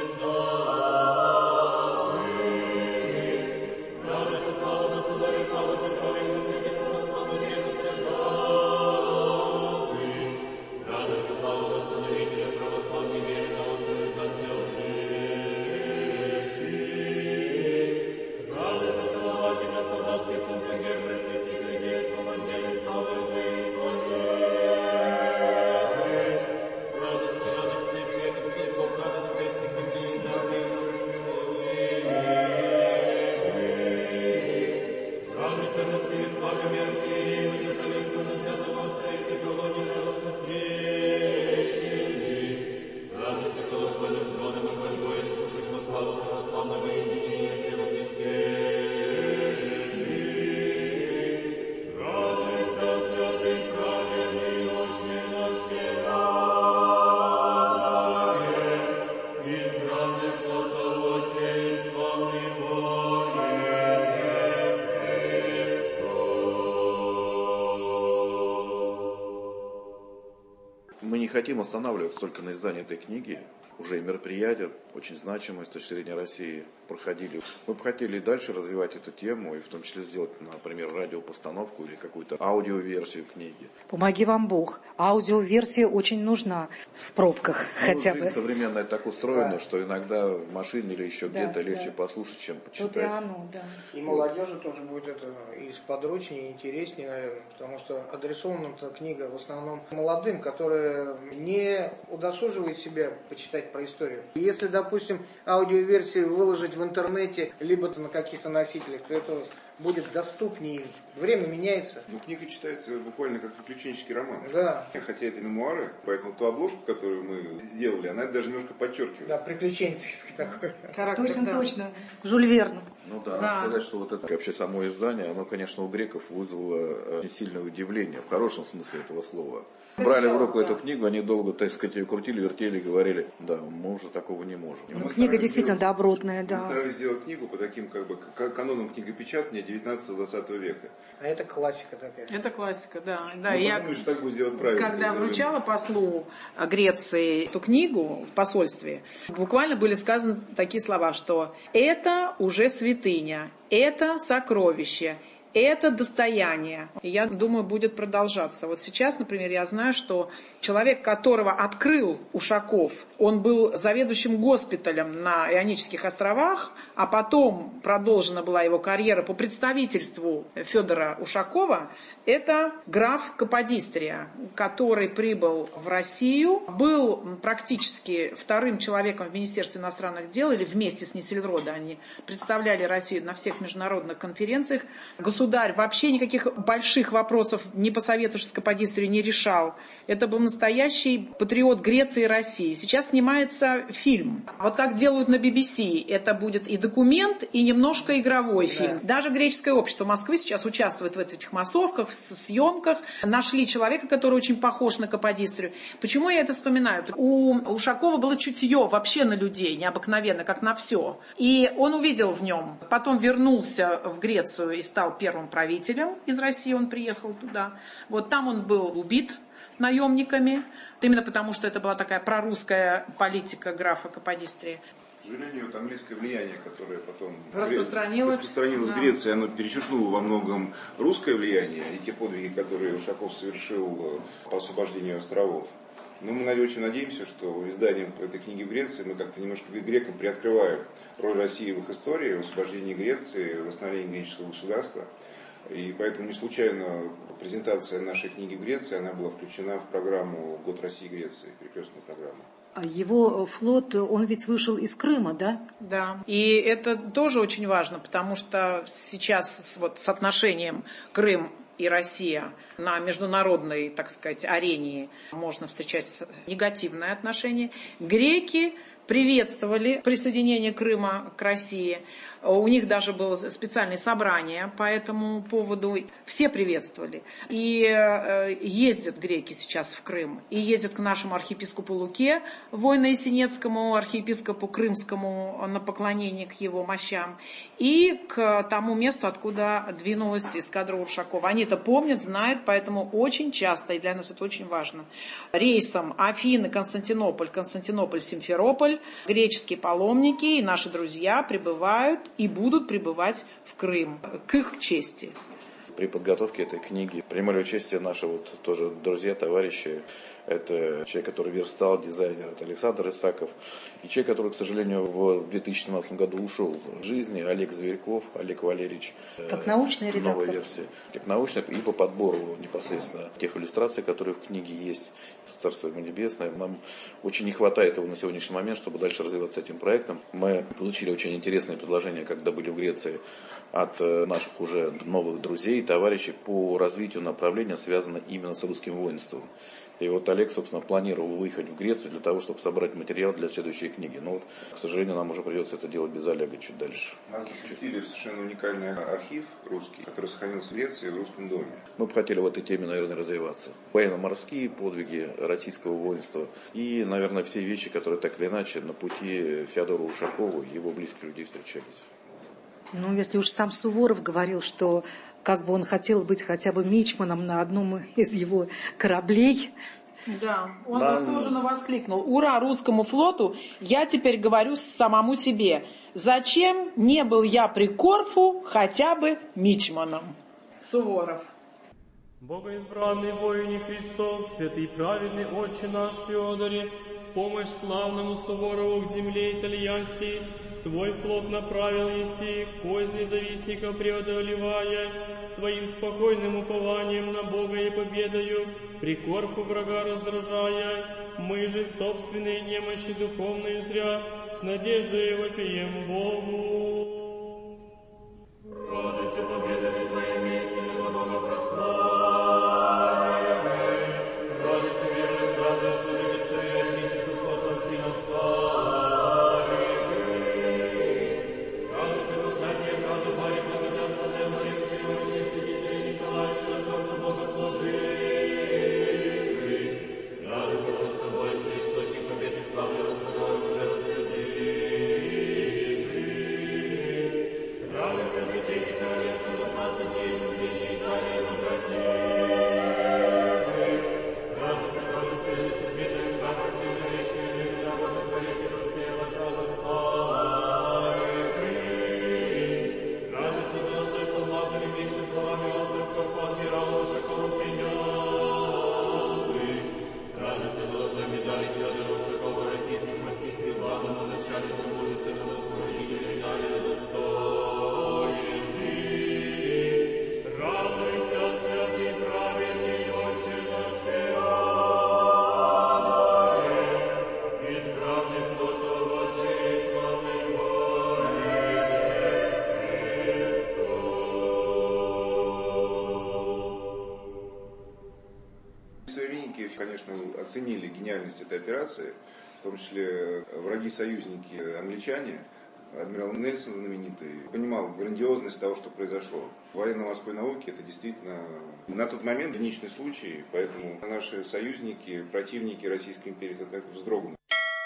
утверждавы. Радуйся, слава государю Павлу Петровичу, святых православных греков стяжавы. Радуйся, слава восстановителя православной веры на острове Занзелы. Избранных плод того, чей исполни воли. не хотим останавливаться только на издании этой книги. Уже и мероприятия, очень значимые с точки зрения России, проходили. Мы бы хотели и дальше развивать эту тему, и в том числе сделать, например, радиопостановку или какую-то аудиоверсию книги. Помоги вам Бог. Аудиоверсия очень нужна в пробках хотя бы. Современная так устроена, что иногда в машине или еще где-то легче послушать, чем почитать. Тут и оно, да. И молодежи тоже будет это и сподручнее, и интереснее, наверное, потому что адресована эта книга в основном молодым, которые не удосуживают себя почитать про историю. Если, допустим, аудиоверсию выложить в интернете, либо на каких-то носителях, то это будет доступнее им. Время меняется. Ну, книга читается буквально как приключенческий роман. Да. Хотя это мемуары, поэтому ту обложку, которую мы сделали, она это даже немножко подчеркивает. Да, приключенческий такой. Точно. Жюль Верн. Ну да, надо сказать, что вот это вообще само издание, оно, конечно, у греков вызвало очень сильное удивление, в хорошем смысле этого слова. Брали в руку эту книгу, они долго, так сказать, ее крутили, вертели, говорили, да, мы уже такого не можем. Ну, книга действительно добротная, да. Мы старались сделать книгу по таким, как бы, канонам книгопечатания 19-20 века. А это классика такая. Это классика, да. Я подумали, что так будет сделать правильно. Когда вручала послу Греции эту книгу в посольстве, буквально были сказаны такие слова, что это уже святыня, это сокровище, это достояние. И я думаю, будет продолжаться. Вот сейчас, например, я знаю, что человек, которого открыл Ушаков, он был заведующим госпиталем на Ионических островах, а потом продолжена была его карьера по представительству Федора Ушакова. Это граф Каподистрия, который прибыл в Россию, был практически вторым человеком в Министерстве иностранных дел, или вместе с Нисельрода они представляли Россию на всех международных конференциях. Государь вообще никаких больших вопросов, не посоветовавшись с Каподистрией, не решал. Это был настоящий патриот Греции и России. Сейчас снимается фильм. Вот как делают на BBC. Это будет и документ, и немножко игровой фильм. Даже греческое общество Москвы сейчас участвует в этих массовках, в съемках. Нашли человека, который очень похож на Каподистрию. Почему я это вспоминаю? У Ушакова было чутье вообще на людей, необыкновенно, как на все. И он увидел в нем. Потом вернулся в Грецию и стал первым правителем из России, он приехал туда. Вот там он был убит наемниками, именно потому что это была такая прорусская политика графа Каподистрия. К сожалению, английское влияние, которое потом распространилось в Греции, оно перечеркнуло во многом русское влияние и те подвиги, которые Ушаков совершил по освобождению островов. Но мы очень надеемся, что изданием этой книги в Греции мы как-то немножко грекам приоткрываем роль России в их истории, в освобождении Греции, в восстановлении греческого государства. И поэтому не случайно презентация нашей книги в Греции, она была включена в программу «Год России и Греции», перекрестную программу. А его флот, он ведь вышел из Крыма, да? Да, и это тоже очень важно, потому что сейчас вот с отношением Крым и Россия на международной, так сказать, арене можно встречать негативное отношение. Греки приветствовали присоединение Крыма к России. У них даже было специальное собрание по этому поводу. Все приветствовали. И ездят греки сейчас в Крым. И ездят к нашему архиепископу Луке, Войно-Ясенецкому архиепископу Крымскому, на поклонение к его мощам. И к тому месту, откуда двинулась эскадра Ушакова. Они это помнят, знают, поэтому очень часто, и для нас это очень важно, рейсом Афины, Константинополь, Симферополь, греческие паломники и наши друзья прибывают и будут прибывать в Крым к их чести. При подготовке этой книги принимали участие наши вот тоже друзья, товарищи. Это человек, который верстал, дизайнер, это Александр Исаков. И человек, который, к сожалению, в 2017 году ушел из жизни, Олег Зверьков, Олег Валерьевич. Как научный редактор. Новая версия. Как научный и по подбору непосредственно тех иллюстраций, которые в книге есть. Царство ему небесное. Нам очень не хватает его на сегодняшний момент, чтобы дальше развиваться этим проектом. Мы получили очень интересные предложения, когда были в Греции, от наших уже новых друзей, товарищей по развитию направления, связанного именно с русским воинством. И вот Олег, собственно, планировал выехать в Грецию для того, чтобы собрать материал для следующей книги. Но вот, к сожалению, нам уже придется это делать без Олега чуть дальше. Нас захватили совершенно уникальный архив русский, который сохранился в Греции в русском доме. Мы бы хотели в этой теме, наверное, развиваться. Военно-морские подвиги российского воинства и, наверное, все вещи, которые так или иначе на пути Феодора Ушакова и его близких людей встречались. Ну, если уж сам Суворов говорил, что как бы он хотел быть хотя бы мичманом на одном из его кораблей, Да, он восторженно воскликнул: «Ура русскому флоту! Я теперь говорю самому себе, зачем не был я при Корфу хотя бы мичманом?» Суворов. Богоизбранный воине Христов, святый праведный Отче наш Феодоре, в помощь славному Суворову к земле итальянской, Твой флот направил еси, козни завистников преодолевая, Твоим спокойным упованием на Бога и победою, при Корфу врага раздражая, мы же собственные немощи духовные зря, с надеждой вопием Богу. Радуйся победами Твоими, истинного Бога прославляй. Радуйся верным правдой служить Царю, нечисту флотовский настави. Радуйся восстанием правду Баре, благодатствуя молитве мощи святителя Николая, чудотворца богослуживый. Радуйся войско бойся, источник победы, славы разгоняем уже от людей. Радуйся в Третьей Королевской за 20 дней изменения Италии возвратимы. Радуйся, радуйся, если бедную храбростью на вечную времена благотворите русские вассалы славы. Радуйся, золотой с алмазами, меньше словами остров Корфу адмирала Ушакова плененный. Радуйся, золотой медали Федора Ушакова, российских морских сил, главному начальнику мужественному руководителю Италии достойный. Радуйся, святый праведный Отче наш Феодоре, избранный флотов Отче славной воине Христов. Современники, конечно, оценили гениальность этой операции, в том числе враги-союзники англичане. Адмирал Нельсон знаменитый понимал грандиозность того, что произошло. В военно-морской науке это действительно на тот момент единичный случай, поэтому наши союзники, противники Российской империи как вздрогнули.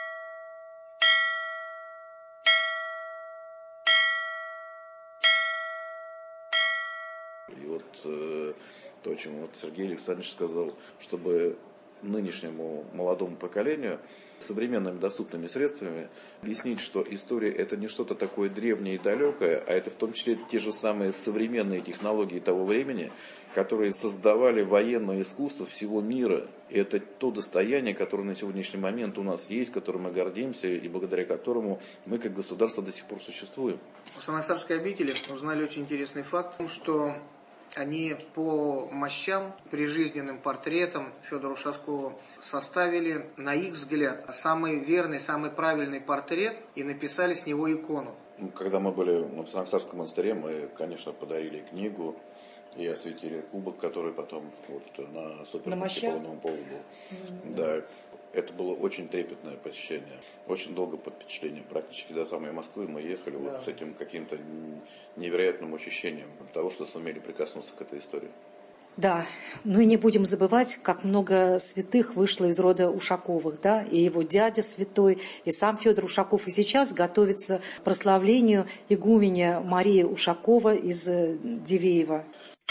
И вот то, о чем вот Сергей Александрович сказал, чтобы нынешнему молодому поколению современными доступными средствами объяснить, что история это не что-то такое древнее и далекое, а это в том числе те же самые современные технологии того времени, которые создавали военное искусство всего мира. И это то достояние, которое на сегодняшний момент у нас есть, которым мы гордимся и благодаря которому мы как государство до сих пор существуем. В Санаксарской обители узнали очень интересный факт, что они по мощам, прижизненным портретам Федора Ушакова составили, на их взгляд, самый верный, самый правильный портрет и написали с него икону. Когда мы были в Санаксарском монастыре, мы, конечно, подарили книгу и осветили кубок, который потом вот на супермультиполовом полу был. Да. Это было очень трепетное посещение, очень долго под впечатлением. Практически до самой Москвы мы ехали вот с этим каким-то невероятным ощущением того, что сумели прикоснуться к этой истории. Да, ну и не будем забывать, как много святых вышло из рода Ушаковых, да, и его дядя святой, и сам Федор Ушаков, и сейчас готовится к прославлению игуменя Марии Ушакова из Дивеева.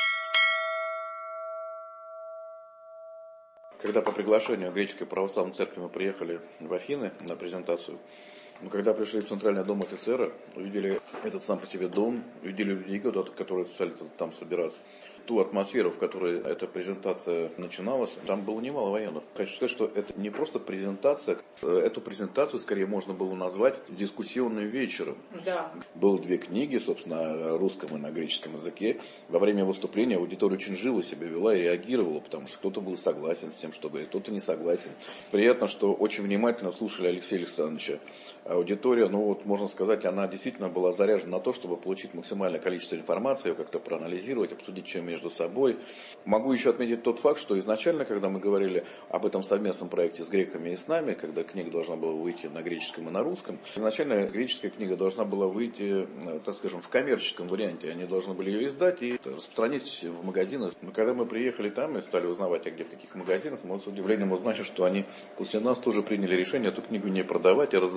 Когда по приглашению Греческой православной церкви мы приехали в Афины на презентацию, но когда пришли в Центральный дом офицера, увидели этот сам по себе дом, увидели людей, которые стали там собираться, ту атмосферу, в которой эта презентация начиналась, там было немало военных. Хочу сказать, что это не просто презентация, эту презентацию скорее можно было назвать дискуссионным вечером. Да. Было 2 книги, собственно, на русском и на греческом языке. Во время выступления аудитория очень живо себя вела и реагировала, потому что кто-то был согласен с тем, что говорит, кто-то не согласен. Приятно, что очень внимательно слушали Алексея Александровича. Аудитория, ну вот можно сказать, она действительно была заряжена на то, чтобы получить максимальное количество информации, ее как-то проанализировать, обсудить чем между собой. Могу еще отметить тот факт, что изначально, когда мы говорили об этом совместном проекте с греками и с нами, когда книга должна была выйти на греческом и на русском, изначально греческая книга должна была выйти, так скажем, в коммерческом варианте. Они должны были ее издать и распространить в магазинах. Но когда мы приехали там и стали узнавать, где в каких магазинах, мы с удивлением узнали, что они после нас тоже приняли решение эту книгу не продавать, а раздавать.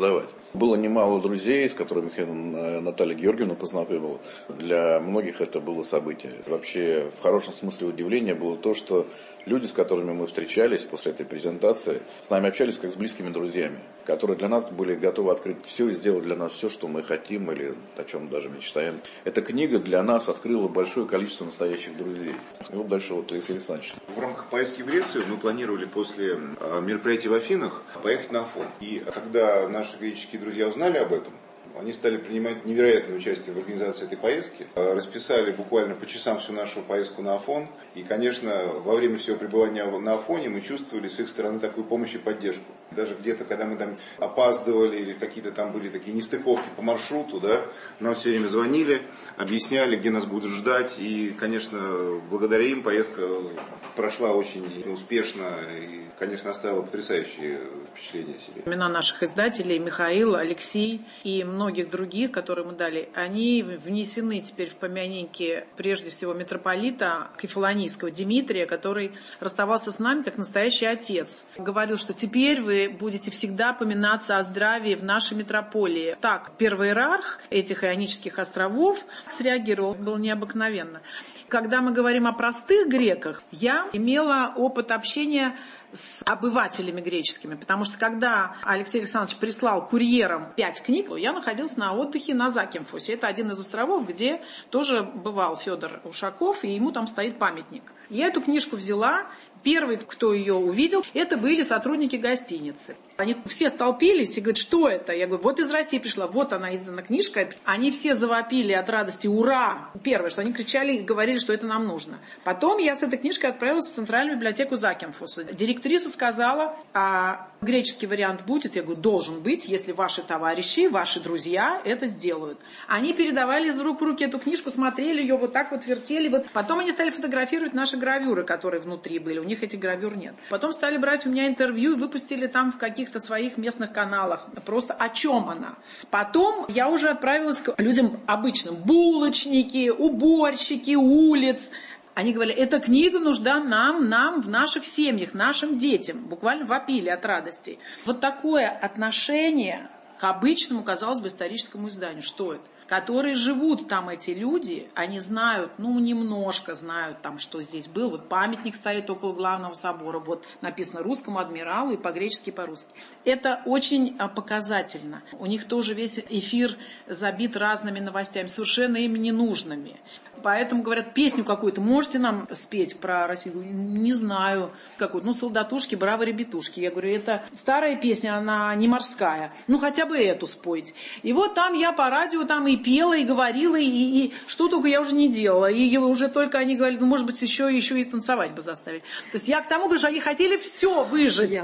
Было немало друзей, с которыми Наталья Георгиевна познакомила. Для многих это было событие. Вообще, в хорошем смысле удивления было то, что люди, с которыми мы встречались после этой презентации, с нами общались как с близкими друзьями, которые для нас были готовы открыть все и сделать для нас все, что мы хотим или о чем даже мечтаем. Эта книга для нас открыла большое количество настоящих друзей. И вот дальше Алексей Александрович. В рамках поездки в Грецию мы планировали после мероприятия в Афинах поехать на Афон. И когда наши греческие друзья узнали об этом, они стали принимать невероятное участие в организации этой поездки. Расписали буквально по часам всю нашу поездку на Афон. И, конечно, во время всего пребывания на Афоне мы чувствовали с их стороны такую помощь и поддержку. Даже где-то, когда мы там опаздывали или какие-то там были такие нестыковки по маршруту, да, нам все время звонили, объясняли, где нас будут ждать. И, конечно, благодаря им поездка прошла очень успешно и, конечно, оставила потрясающее впечатление о себе. Имена наших издателей Михаил, Алексей и многих других, которые мы дали, они внесены теперь в помяники прежде всего митрополита Кефалонийского Дмитрия, который расставался с нами как настоящий отец. Говорил, что теперь вы будете всегда поминаться о здравии в нашей митрополии. Так, первый иерарх этих Ионических островов среагировал, было необыкновенно. Когда мы говорим о простых греках, я имела опыт общения с обывателями греческими, потому что когда Алексей Александрович прислал курьером 5 книг, я находилась на отдыхе на Закинфусе. Это один из островов, где тоже бывал Федор Ушаков, и ему там стоит памятник. Я эту книжку взяла. Первый, кто ее увидел, это были сотрудники гостиницы. Они все столпились и говорят, что это? Я говорю, вот из России пришла, вот она издана книжка. Они все завопили от радости, ура! Первое, что они кричали и говорили, что это нам нужно. Потом я с этой книжкой отправилась в Центральную библиотеку Закинфуса. Директриса сказала, а греческий вариант будет? Я говорю, должен быть, если ваши товарищи, ваши друзья это сделают. Они передавали из рук в руки эту книжку, смотрели ее, вот так вот вертели. Вот. Потом они стали фотографировать наши гравюры, которые внутри были. У них этих гравюр нет. Потом стали брать у меня интервью и выпустили там в каких-то своих местных каналах. Просто о чем она. Потом я уже отправилась к людям обычным. Булочники, уборщики улиц. Они говорили, эта книга нужна нам в наших семьях, нашим детям. Буквально вопили от радости. Вот такое отношение к обычному, казалось бы, историческому изданию. Что это? Которые живут там эти люди, они знают, немножко знают там, что здесь был. Вот памятник стоит около главного собора, вот написано русскому адмиралу и по-гречески, и по-русски. Это очень показательно. У них тоже весь эфир забит разными новостями, совершенно им ненужными. Поэтому говорят, песню какую-то можете нам спеть про Россию? Не знаю. Какую-то, солдатушки, браво, ребятушки. Я говорю, это старая песня, она не морская. Хотя бы эту спойте. И вот там я по радио там и пела, и говорила, и что только я уже не делала. И уже только они говорили, может быть, еще и танцевать бы заставили. То есть я к тому говорю, что они хотели все выжить.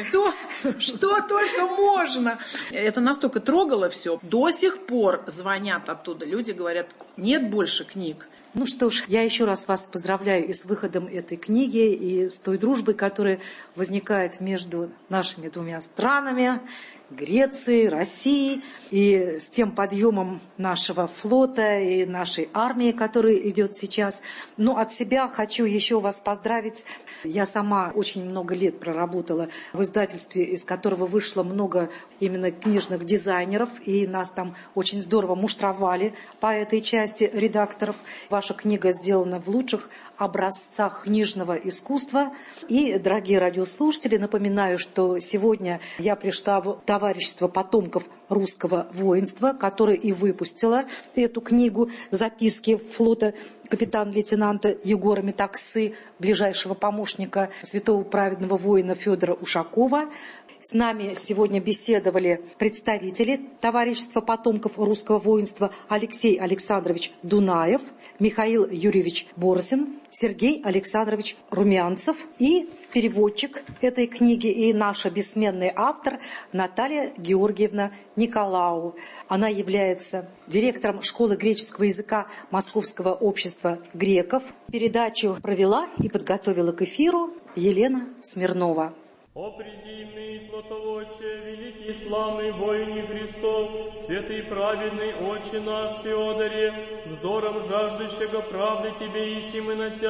Что только можно. Это настолько трогало все. До сих пор звонят оттуда. Люди говорят, нет больше книг. Что ж, я еще раз вас поздравляю и с выходом этой книги, и с той дружбой, которая возникает между нашими двумя странами, Грецией, Россией, и с тем подъемом нашего флота и нашей армии, которая идет сейчас. От себя хочу еще вас поздравить. Я сама очень много лет проработала в издательстве, из которого вышло много именно книжных дизайнеров, и нас там очень здорово муштровали по этой части редакторов. Ваша книга сделана в лучших образцах книжного искусства. И, дорогие радиослушатели, напоминаю, что сегодня я пришла в товарищество потомков русского воинства, которое и выпустило эту книгу «Записки флота» капитана-лейтенанта Егора Метаксы, ближайшего помощника святого праведного воина Федора Ушакова. С нами сегодня беседовали представители товарищества потомков русского воинства Алексей Александрович Дунаев, Михаил Юрьевич Борзин, Сергей Александрович Румянцев и переводчик этой книги и наша бессменный автор Наталья Георгиевна Николау. Она является директором школы греческого языка Московского общества греков. Передачу провела и подготовила к эфиру Елена Смирнова. О предивный флотоводче, великий славный воине Христов, святый праведный Отче наш Феодоре, взором жаждущего правды Тебе ищем и на Тя,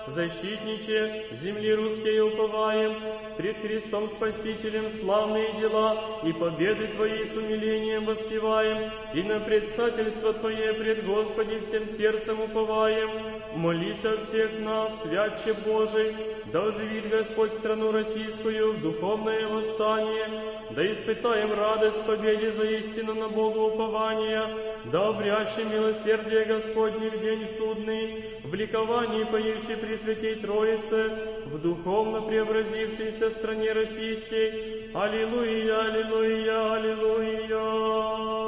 защитниче, земли русские уповаем, пред Христом Спасителем славные дела и победы Твои с умилением воспеваем, и на предстательство Твое пред Господи всем сердцем уповаем. Молись о всех нас, святче Божий, да оживит Господь страну российскую в духовное восстание, да испытаем радость победе за истину на Бога упования, да обрящи милосердие Господне в день судный, в ликовании поющей при Святей Троице, в духовно преобразившейся стране российской. Аллилуйя, аллилуйя, аллилуйя.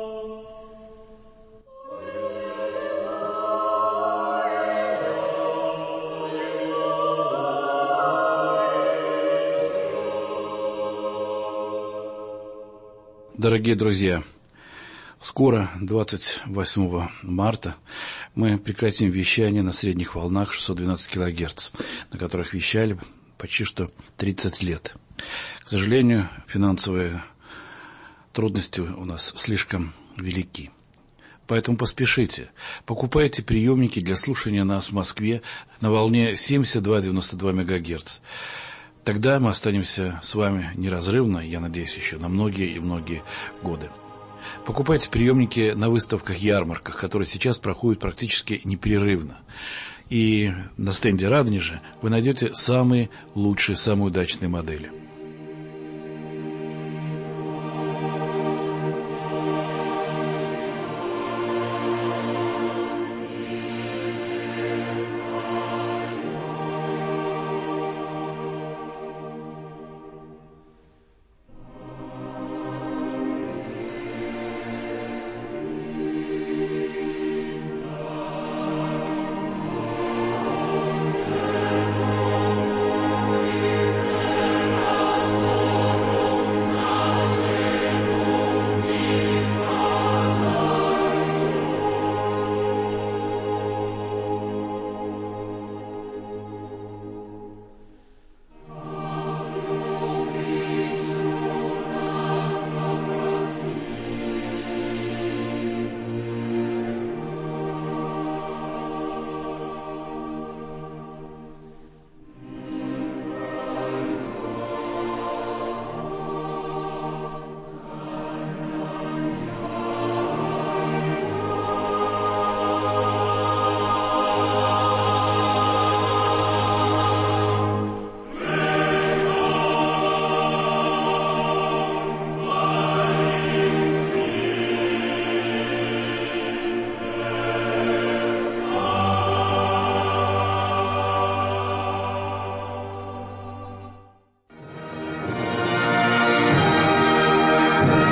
Дорогие друзья, скоро, 28 марта, мы прекратим вещание на средних волнах 612 кГц, на которых вещали почти что 30 лет. К сожалению, финансовые трудности у нас слишком велики. Поэтому поспешите, покупайте приемники для слушания нас в Москве на волне 72-92 МГц. Тогда мы останемся с вами неразрывно, я надеюсь, еще на многие и многие годы. Покупайте приемники на выставках-ярмарках, которые сейчас проходят практически непрерывно. И на стенде Радонежа вы найдете самые лучшие, самые удачные модели.